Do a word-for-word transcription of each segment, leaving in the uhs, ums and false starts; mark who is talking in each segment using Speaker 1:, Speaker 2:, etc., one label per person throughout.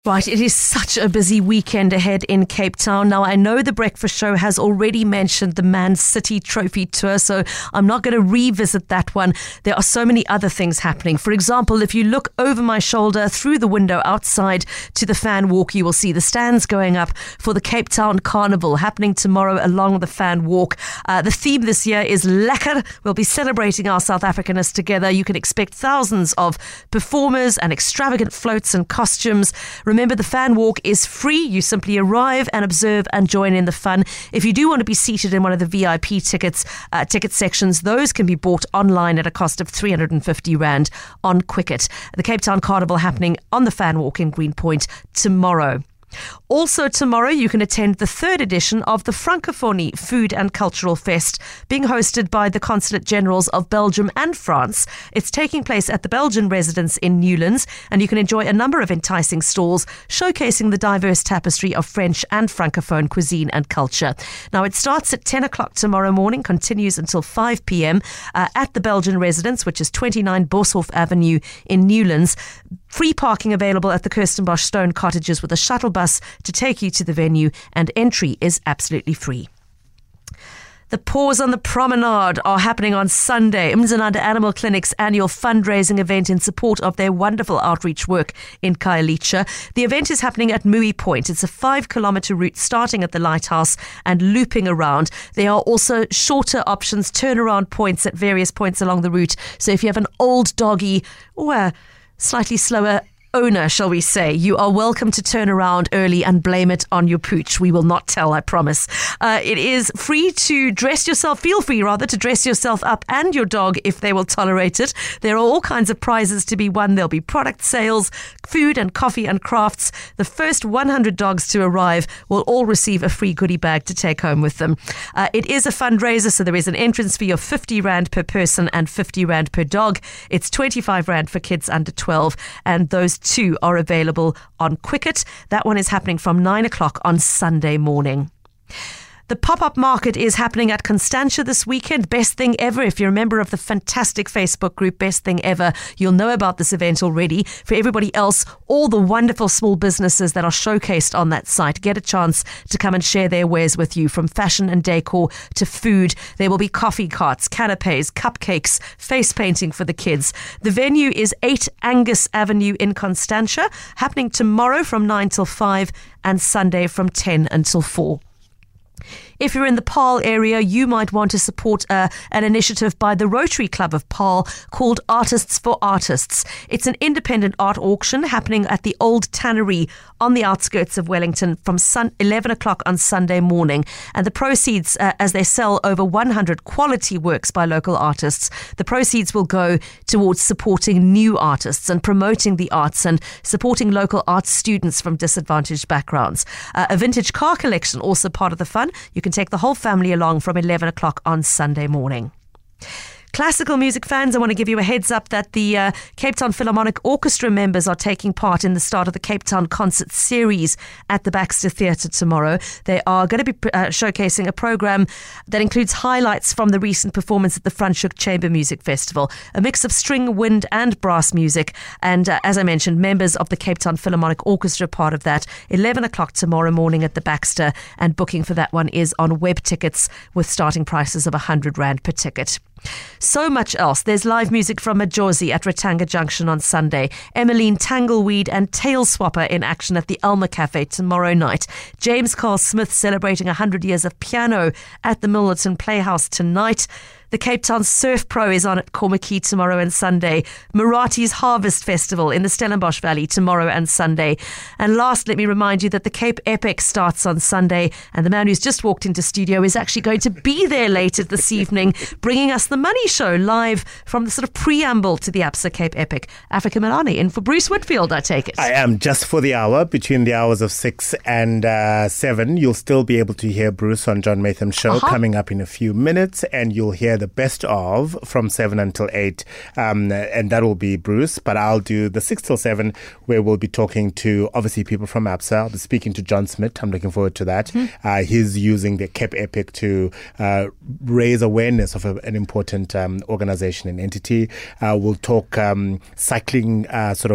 Speaker 1: Right, it is such a busy weekend ahead in Cape Town. Now, I know the Breakfast Show has already mentioned the Man City Trophy Tour, so I'm not going to revisit that one. There are so many other things happening. For example, if you look over my shoulder through the window outside to the Fan Walk, you will see the stands going up for the Cape Town Carnival happening tomorrow along the Fan Walk. Uh, the theme this year is Lekker. We'll be celebrating our South Africanness together. You can expect thousands of performers and extravagant floats and costumes. Remember, the Fan Walk is free. You simply arrive and observe and join in the fun. If you do want to be seated in one of the V I P tickets, uh, ticket sections, those can be bought online at a cost of three hundred fifty rand on Quicket. The Cape Town Carnival happening on the Fan Walk in Greenpoint tomorrow. Also tomorrow, you can attend the third edition of the Francophonie Food and Cultural Fest, being hosted by the Consulate Generals of Belgium and France. It's taking place at the Belgian residence in Newlands, and you can enjoy a number of enticing stalls showcasing the diverse tapestry of French and Francophone cuisine and culture. Now, it starts at ten o'clock tomorrow morning, continues until five p.m. Uh, at the Belgian residence, which is twenty-nine Boshoff Avenue in Newlands. Free parking available at the Kirstenbosch Stone Cottages with a shuttle bus to take you to the venue, and entry is absolutely free. The Paws on the Promenade are happening on Sunday. Mzananda Animal Clinic's annual fundraising event in support of their wonderful outreach work in Khayelitsha. The event is happening at Mui Point. It's a five kilometre route starting at the lighthouse and looping around. There are also shorter options, turnaround points at various points along the route. So if you have an old doggy or a slightly slower owner, shall we say, you are welcome to turn around early and blame it on your pooch. We will not tell, I promise. Uh, it is free to dress yourself, feel free rather, to dress yourself up and your dog if they will tolerate it. There are all kinds of prizes to be won. There'll be product sales, food and coffee and crafts. The first one hundred dogs to arrive will all receive a free goodie bag to take home with them. Uh, it is a fundraiser, so there is an entrance fee of fifty rand per person and fifty rand per dog. It's twenty-five rand for kids under twelve, and those two are available on Quicket. That one is happening from nine o'clock on Sunday morning. The pop-up market is happening at Constantia this weekend. Best Thing Ever. If you're a member of the fantastic Facebook group Best Thing Ever, you'll know about this event already. For everybody else, all the wonderful small businesses that are showcased on that site get a chance to come and share their wares with you, from fashion and decor to food. There will be coffee carts, canapes, cupcakes, face painting for the kids. The venue is eight Angus Avenue in Constantia, happening tomorrow from nine till five and Sunday from ten until four. If you're in the Paarl area, you might want to support uh, an initiative by the Rotary Club of Paarl called Artists for Artists. It's an independent art auction happening at the Old Tannery on the outskirts of Wellington from sun- eleven o'clock on Sunday morning. And the proceeds, uh, as they sell over one hundred quality works by local artists, the proceeds will go towards supporting new artists and promoting the arts and supporting local art students from disadvantaged backgrounds. Uh, a vintage car collection, also part of the fun. You can take the whole family along from eleven o'clock on Sunday morning. Classical music fans, I want to give you a heads up that the uh, Cape Town Philharmonic Orchestra members are taking part in the start of the Cape Town Concert Series at the Baxter Theatre tomorrow. They are going to be uh, showcasing a program that includes highlights from the recent performance at the Franschhoek Chamber Music Festival, a mix of string, wind and brass music. And uh, as I mentioned, members of the Cape Town Philharmonic Orchestra are part of that. eleven o'clock tomorrow morning at the Baxter, and booking for that one is on web tickets with starting prices of one hundred rand per ticket. So much else. There's live music from Majosi at Ratanga Junction on Sunday. Emmeline Tangleweed and Tail Swapper in action at the Elmer Cafe tomorrow night. James Carl Smith celebrating one hundred years of piano at the Milnerton Playhouse tonight. The Cape Town Surf Pro is on at Cormackey tomorrow and Sunday. Marati's Harvest Festival in the Stellenbosch Valley tomorrow and Sunday. And last, let me remind you that the Cape Epic starts on Sunday, and the man who's just walked into studio is actually going to be there later this evening, bringing us the Money Show live from the sort of preamble to the ABSA Cape Epic. Africa Milani in for Bruce Whitfield, I take it.
Speaker 2: I am, just for the hour, between the hours of six and uh, seven. You'll still be able to hear Bruce on John Maytham's show uh-huh. coming up in a few minutes, and you'll hear the best of from seven until eight, um, and that will be Bruce. But I'll do the six till seven, where we'll be talking to obviously people from ABSA. I'll be speaking to John Smith. I'm looking forward to that. Mm-hmm. Uh, he's using the Cape Epic to uh, raise awareness of a, an important um, organization and entity. Uh, we'll talk um, cycling, uh, sort of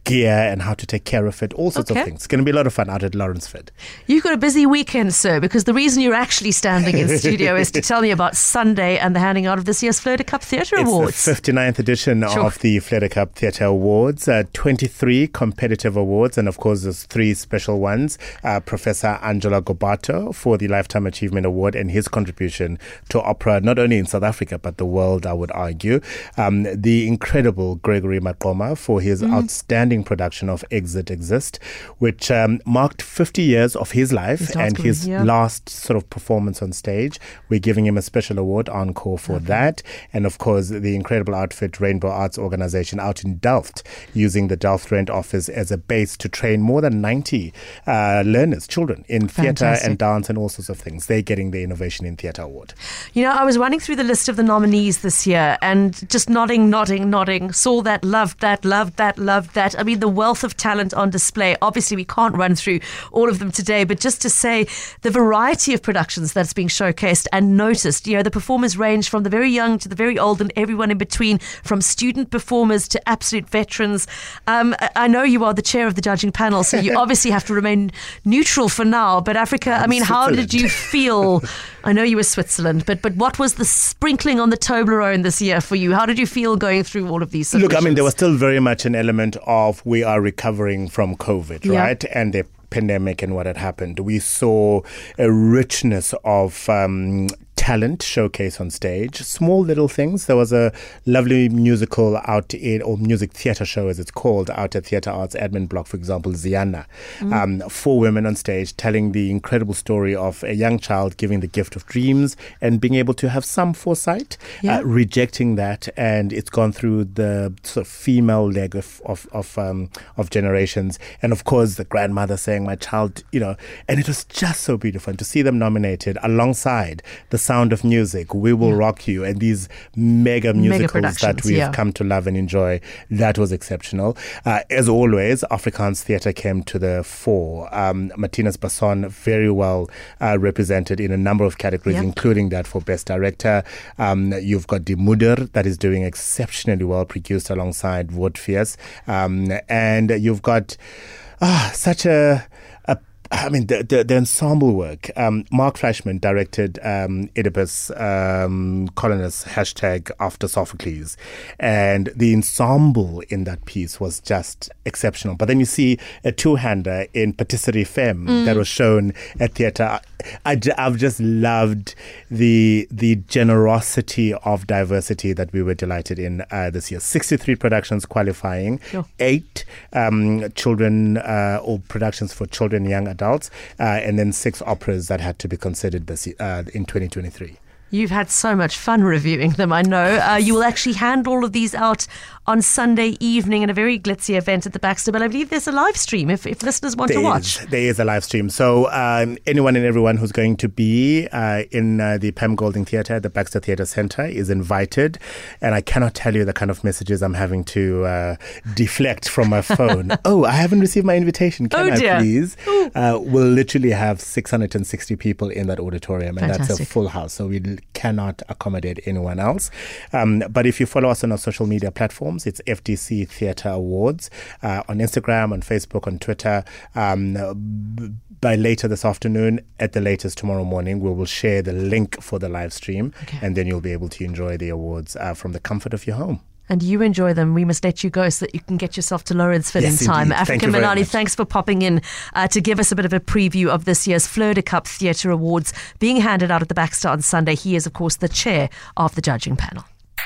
Speaker 2: gear and how to take care of it, all sorts
Speaker 1: okay.
Speaker 2: of things. It's going to be a lot of fun out at Lawrenceford.
Speaker 1: You've got a busy weekend, sir, because the reason you're actually standing in studio is to tell me about Sunday and the handing out of this year's Fleur de Cup Theatre Awards.
Speaker 2: It's the fifty-ninth edition sure. of the Fleur de Cup Theatre Awards. Uh, twenty-three competitive awards, and of course there's three special ones. Uh, Professor Angelo Gobato for the Lifetime Achievement Award and his contribution to opera, not only in South Africa, but the world, I would argue. Um, the incredible Gregory Maqoma for his mm. outstanding production of Exit Exist, which um, marked fifty years of his life and his yeah. last sort of performance on stage. We're giving him a special award, encore, for okay. that. And of course, the incredible outfit Rainbow Arts Organization out in Delft, using the Delft Rent Office as a base to train more than ninety uh, learners, children, in theatre and dance and all sorts of things. They're getting the Innovation in Theatre Award.
Speaker 1: You know, I was running through the list of the nominees this year and just nodding, nodding, nodding, saw that, loved that, loved that, loved that. I mean, the wealth of talent on display. Obviously, we can't run through all of them today, but just to say the variety of productions that's being showcased and noticed. You know, the performers range from the very young to the very old and everyone in between, from student performers to absolute veterans. Um, I know you are the chair of the judging panel, so you obviously have to remain neutral for now. But Africa, I mean, how did you feel? I know you were Switzerland, but but what was the sprinkling on the Toblerone this year for you? How did you feel going through all of these submissions?
Speaker 2: Look, I mean, there was still very much an element of we are recovering from COVID,
Speaker 1: yeah.
Speaker 2: right? And the pandemic and what had happened. We saw a richness of um, talent showcase on stage. Small little things. There was a lovely musical out in, or music theatre show as it's called, out at Theatre Arts Admin Block, for example, Ziana. Mm. Um, four women on stage telling the incredible story of a young child giving the gift of dreams and being able to have some foresight, yeah. uh, rejecting that, and it's gone through the sort of female leg of of of, um, of generations, and of course the grandmother saying, "My child," you know, and it was just so beautiful and to see them nominated alongside the Sound of Music, We Will yeah. Rock You, and these mega musicals mega that we've yeah. come to love and enjoy. That was exceptional. Uh, as always, Afrikaans theatre came to the fore. Um, Martinus Basson very well uh, represented in a number of categories, yeah. including that for Best Director. Um, you've got Die Moeder that is doing exceptionally well, produced alongside Woordfees. Um, and you've got ah, such a... a I mean, the, the, the ensemble work. Um, Mark Fleischman directed um, Oedipus um, Colonus, hashtag After Sophocles. And the ensemble in that piece was just exceptional. But then you see a two-hander in Patisserie Femme mm. that was shown at theatre. I, I've just loved the the generosity of diversity that we were delighted in uh, this year. sixty-three productions qualifying, sure. eight um, children uh, or productions for children and young adults, uh, and then six operas that had to be considered this uh, in twenty twenty-three.
Speaker 1: You've had so much fun reviewing them, I know. Uh, you will actually hand all of these out on Sunday evening in a very glitzy event at the Baxter, but I believe there's a live stream if, if listeners want
Speaker 2: there
Speaker 1: to watch.
Speaker 2: Is, there is a live stream. So um, anyone and everyone who's going to be uh, in uh, the Pam Golding Theatre at the Baxter Theatre Centre is invited. And I cannot tell you the kind of messages I'm having to uh, deflect from my phone. Oh, I haven't received my invitation. Can
Speaker 1: oh,
Speaker 2: I
Speaker 1: dear.
Speaker 2: please? Uh, we'll literally have six hundred sixty people in that auditorium, and
Speaker 1: Fantastic.
Speaker 2: That's a full house. So we cannot accommodate anyone else. Um, but if you follow us on our social media platforms, it's F D C Theatre Awards uh, on Instagram, on Facebook, on Twitter. Um, b- by later this afternoon, at the latest tomorrow morning, we will share the link for the live stream, okay. and then you'll be able to enjoy the awards uh, from the comfort of your home.
Speaker 1: And you enjoy them. We must let you go so that you can get yourself to Lawrenceford yes, in time.
Speaker 2: Indeed.
Speaker 1: Africa Manani, thanks for popping in uh, to give us a bit of a preview of this year's Fleur de Cup Theatre Awards being handed out at the Baxter on Sunday. He is, of course, the chair of the judging panel.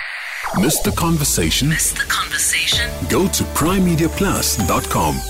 Speaker 3: Missed the conversation?
Speaker 4: Missed the conversation?
Speaker 3: Go to prime media plus dot com.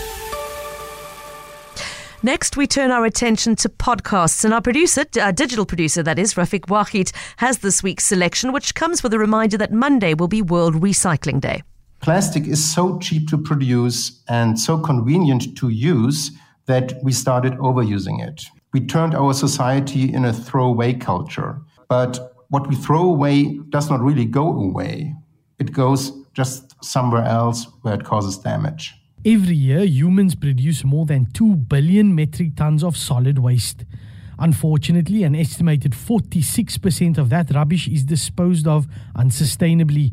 Speaker 1: Next, we turn our attention to podcasts, and our producer, uh, digital producer, that is, Rafiq Wahid, has this week's selection, which comes with a reminder that Monday will be World Recycling Day.
Speaker 5: Plastic is so cheap to produce and so convenient to use that we started overusing it. We turned our society in a throwaway culture. But what we throw away does not really go away. It goes just somewhere else where it causes damage.
Speaker 6: Every year, humans produce more than two billion metric tons of solid waste. Unfortunately, an estimated forty-six percent of that rubbish is disposed of unsustainably.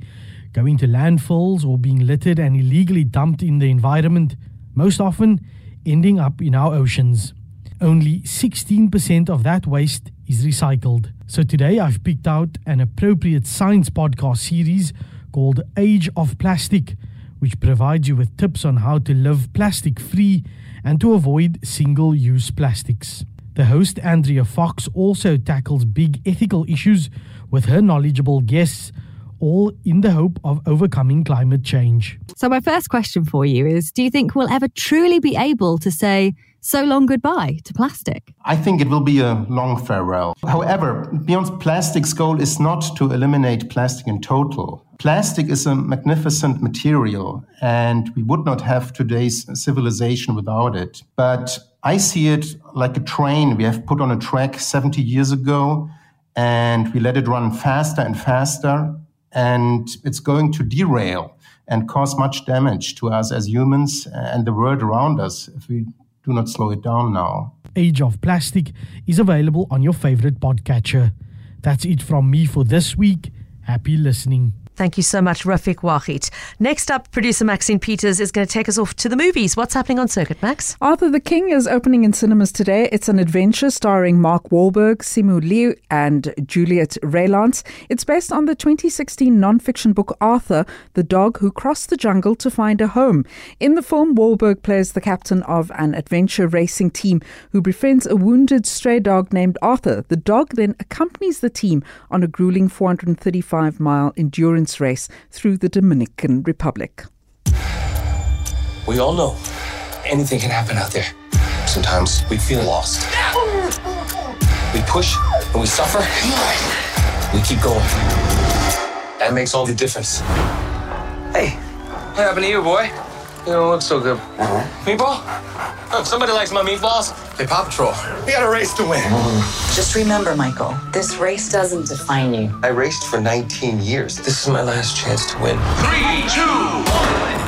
Speaker 6: going to landfills or being littered and illegally dumped in the environment, most often ending up in our oceans. Only sixteen percent of that waste is recycled. So today I've picked out an appropriate science podcast series called Age of Plastic, which provides you with tips on how to live plastic-free and to avoid single-use plastics. The host, Andrea Fox, also tackles big ethical issues with her knowledgeable guests, all in the hope of overcoming climate change.
Speaker 4: So my first question for you is, do you think we'll ever truly be able to say so long goodbye to plastic?
Speaker 5: I think it will be a long farewell. However, Beyond Plastic's goal is not to eliminate plastic in total. Plastic is a magnificent material, and we would not have today's civilization without it. But I see it like a train we have put on a track seventy years ago, and we let it run faster and faster, and it's going to derail and cause much damage to us as humans and the world around us if we do not slow it down now.
Speaker 6: Age of Plastic is available on your favorite podcatcher. That's it from me for this week. Happy listening.
Speaker 1: Thank you so much, Rafiq Wahid. Next up, producer Maxine Peters is going to take us off to the movies. What's happening on Circuit, Max?
Speaker 7: Arthur the King is opening in cinemas today. It's an adventure starring Mark Wahlberg, Simu Liu and Juliet Raylands. It's based on the twenty sixteen non-fiction book Arthur, the dog who crossed the jungle to find a home. In the film, Wahlberg plays the captain of an adventure racing team who befriends a wounded stray dog named Arthur. The dog then accompanies the team on a grueling four hundred thirty-five mile endurance race through the Dominican Republic.
Speaker 8: We all know anything can happen out there. Sometimes we feel lost. We push and we suffer. We keep going. That makes all the difference. Hey, what happened to you, boy? You don't look so good. Meatball? Oh, somebody likes my meatballs? Hey, Paw Patrol, we got a race to win.
Speaker 9: Just remember, Michael, this race doesn't define you.
Speaker 8: I raced for nineteen years. This is my last chance to win. Three, two, one.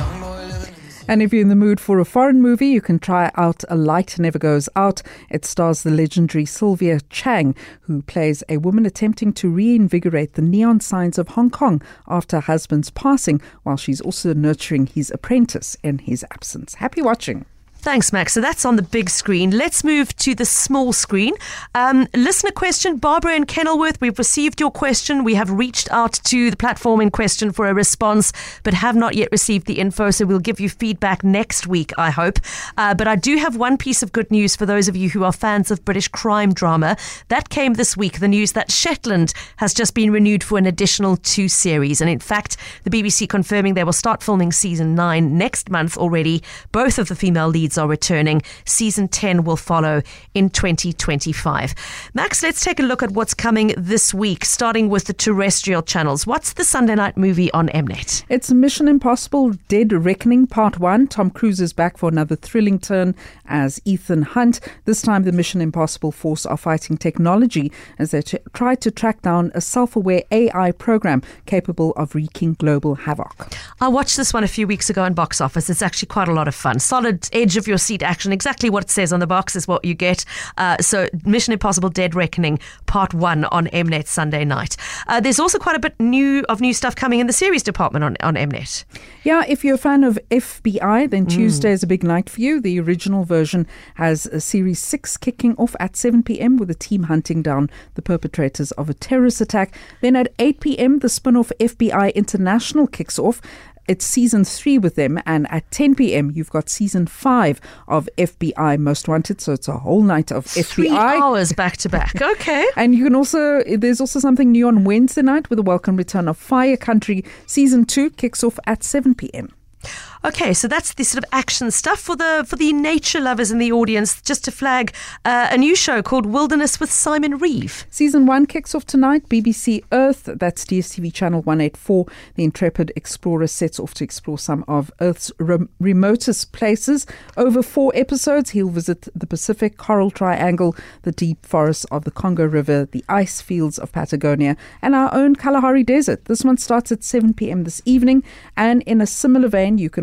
Speaker 7: And if you're in the mood for a foreign movie, you can try out A Light Never Goes Out. It stars the legendary Sylvia Chang, who plays a woman attempting to reinvigorate the neon signs of Hong Kong after her husband's passing, while she's also nurturing his apprentice in his absence. Happy watching.
Speaker 1: Thanks, Max. So that's on the big screen. Let's move to the small screen. Um, listener question, Barbara in Kenilworth, we've received your question. We have reached out to the platform in question for a response, but have not yet received the info, so we'll give you feedback next week, I hope. Uh, but I do have one piece of good news for those of you who are fans of British crime drama. That came this week, the news that Shetland has just been renewed for an additional two series. And in fact, the B B C confirming they will start filming season nine next month already. Both of the female leads are returning. Season ten will follow in twenty twenty-five. Max, let's take a look at what's coming this week, starting with the terrestrial channels. What's the Sunday night movie on Mnet?
Speaker 7: It's Mission Impossible Dead Reckoning Part one. Tom Cruise is back for another thrilling turn as Ethan Hunt. This time the Mission Impossible force are fighting technology as they t- try to track down a self-aware A I program capable of wreaking global havoc.
Speaker 1: I watched this one a few weeks ago in box office. It's actually quite a lot of fun. Solid edge of your seat action. Exactly what it says on the box is what you get. Uh, so Mission Impossible Dead Reckoning Part one on Mnet Sunday night. Uh, there's also quite a bit new of new stuff coming in the series department on, on Mnet.
Speaker 7: Yeah, if you're a fan of F B I, then
Speaker 1: Mm.
Speaker 7: Tuesday is a big night for you. The original version has a series six kicking off at seven p.m. with a team hunting down the perpetrators of a terrorist attack. Then at eight p.m. the spin-off F B I International kicks off. It's season three with them, and at ten p.m. you've got season five of F B I Most Wanted, so it's a whole night of F B I.
Speaker 1: Three hours back to back. Okay.
Speaker 7: And you can also, there's also something new on Wednesday night with the welcome return of Fire Country. Season two kicks off at seven p.m.
Speaker 1: Okay, so that's the sort of action stuff for the for the nature lovers in the audience. Just to flag uh, a new show called Wilderness with Simon Reeve.
Speaker 7: Season one kicks off tonight. B B C Earth, that's D S T V channel one eighty-four. The intrepid explorer sets off to explore some of Earth's rem- remotest places. Over four episodes, he'll visit the Pacific Coral Triangle, the deep forests of the Congo River, the ice fields of Patagonia, and our own Kalahari Desert. This one starts at seven p.m. this evening. And in a similar vein, you can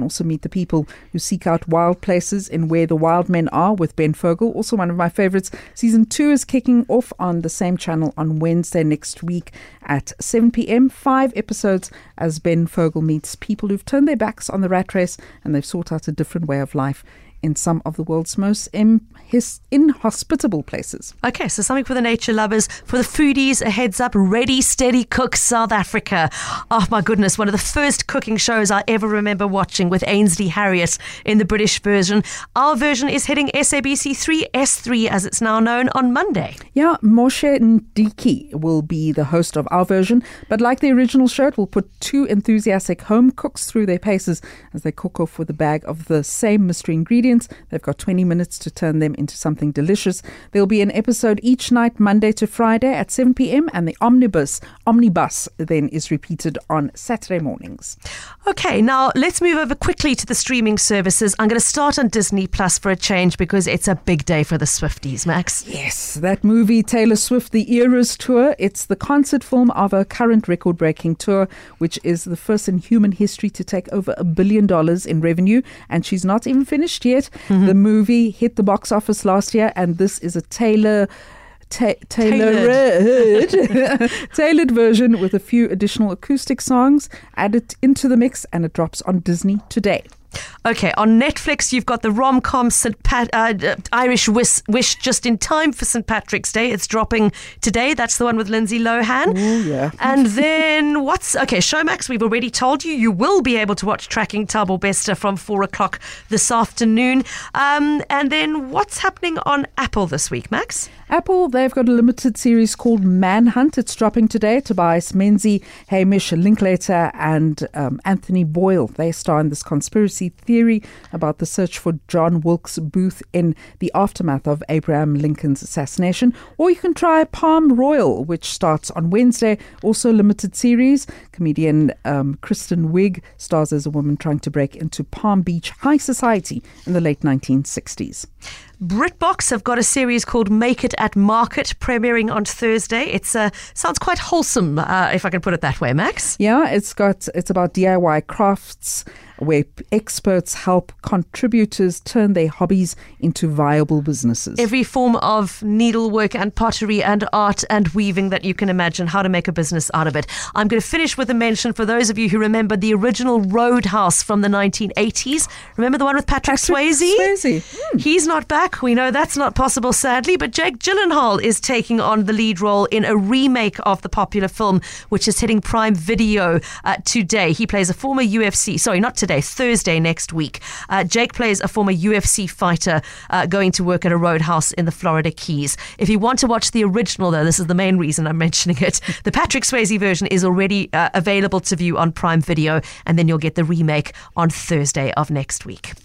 Speaker 7: also meet the people who seek out wild places in Where the Wild Men Are with Ben Fogle. Also one of my favorites. Season two is kicking off on the same channel on Wednesday next week at seven p.m. Five episodes as Ben Fogle meets people who've turned their backs on the rat race and they've sought out a different way of life in some of the world's most im- his- inhospitable places.
Speaker 1: Okay, so something for the nature lovers, for the foodies, a heads up, Ready, Steady, Cook South Africa. Oh my goodness, one of the first cooking shows I ever remember watching with Ainsley Harriott in the British version. Our version is hitting S A B C three, S three as it's now known, on Monday.
Speaker 7: Yeah, Moshe Ndiki will be the host of our version, but like the original show, it will put two enthusiastic home cooks through their paces as they cook off with a bag of the same mystery ingredients. They've got twenty minutes to turn them into something delicious. There'll be an episode each night, Monday to Friday at seven p.m. and the omnibus, omnibus then is repeated on Saturday mornings.
Speaker 1: Okay, now let's move over quickly to the streaming services. I'm going to start on Disney Plus for a change because it's a big day for the Swifties, Max.
Speaker 7: Yes, that movie, Taylor Swift, The Eras Tour. It's the concert film of her current record-breaking tour, which is the first in human history to take over a billion dollars in revenue. And she's not even finished yet. Mm-hmm. The movie hit the box office last year, and this is a Taylor... Ta- tailored, tailored. tailored version with a few additional acoustic songs added into the mix, and it drops on Disney today.
Speaker 1: Okay, on Netflix, you've got the rom-com Saint Pat- uh, Irish Wish, Wish just in time for Saint Patrick's Day. It's dropping today. That's the one with Lindsay Lohan.
Speaker 7: Oh, yeah.
Speaker 1: And then what's... Okay, Showmax, we've already told you. You will be able to watch Tracking Thabo Bester from four o'clock this afternoon. Um, and then what's happening on Apple this week, Max?
Speaker 7: Apple, they've got a limited series called Manhunt. It's dropping today. Tobias Menzies, Hamish Linklater and um, Anthony Boyle. They star in this conspiracy theory about the search for John Wilkes Booth in the aftermath of Abraham Lincoln's assassination. Or you can try Palm Royal, which starts on Wednesday. Also a limited series. Comedian um, Kristen Wiig stars as a woman trying to break into Palm Beach high society in the late nineteen sixties.
Speaker 1: BritBox have got a series called Make It at Market premiering on Thursday. It's uh, sounds quite wholesome, uh, if I can put it that way, Max.
Speaker 7: Yeah, it's got it's about D I Y crafts where experts help contributors turn their hobbies into viable businesses.
Speaker 1: Every form of needlework and pottery and art and weaving that you can imagine, how to make a business out of it. I'm going to finish with a mention for those of you who remember the original Roadhouse from the nineteen eighties. Remember the one with Patrick,
Speaker 7: Patrick
Speaker 1: Swayze?
Speaker 7: Swayze. Mm.
Speaker 1: He's not back. We know that's not possible, sadly, but Jake Gyllenhaal is taking on the lead role in a remake of the popular film, which is hitting Prime Video uh, today. He plays a former U F C, sorry, not today, Thursday next week. Uh, Jake plays a former U F C fighter uh, going to work at a roadhouse in the Florida Keys. If you want to watch the original, though, this is the main reason I'm mentioning it, the Patrick Swayze version is already uh, available to view on Prime Video, and then you'll get the remake on Thursday of next week.